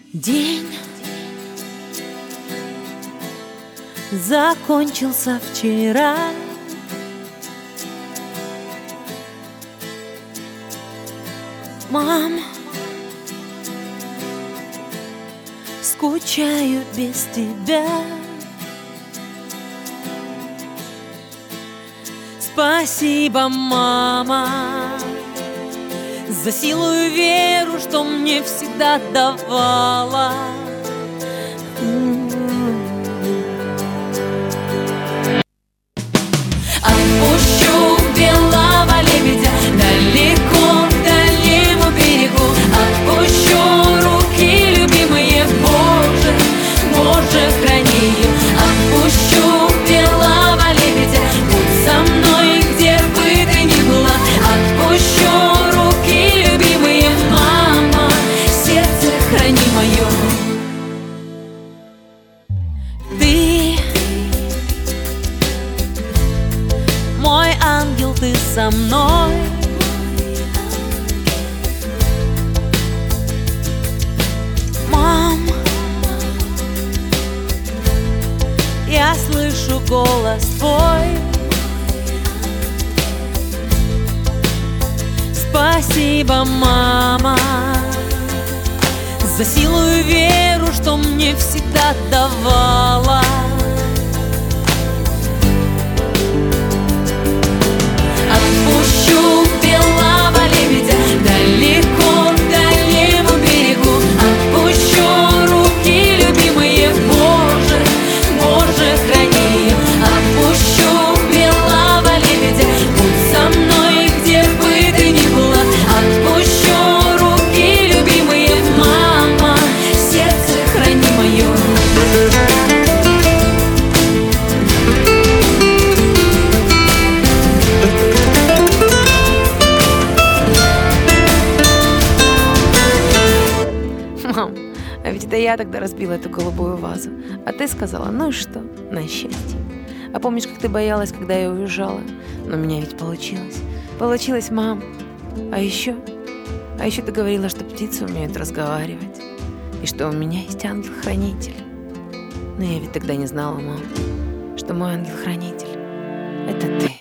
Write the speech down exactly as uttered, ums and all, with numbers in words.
День закончился вчера. Мам, скучаю без тебя. Спасибо, мама, за силу и веру, что мне всегда давала. Отпущу белого лебедя далеко к дальнему берегу. Отпущу руки любимые, Боже, Боже, храни. Отпущу белого лебедя, будь со мной, где бы ты ни была. Отпущу руки любимые, мама, сердце храни мое. Ты мой ангел, ты со мной. Мам, я слышу голос твой. Спасибо, мама, за силу и веру, что мне всегда давала. Отпущу белого лебедя далеко к дальнему берегу. Отпущу руки любимые, Боже, Боже, храни. Отпущу белого лебедя, будь со мной, где бы ты ни была. Отпущу руки любимые, мама, сердце храни мое. Мам, а ведь это я тогда разбила эту голубую вазу, а ты сказала, ну и что, на счастье. А помнишь, как ты боялась, когда я уезжала? Но у меня ведь получилось. Получилось, мам. А еще, а еще ты говорила, что птицы умеют разговаривать, и что у меня есть ангел-хранитель. Но я ведь тогда не знала, мам, что мой ангел-хранитель — это ты.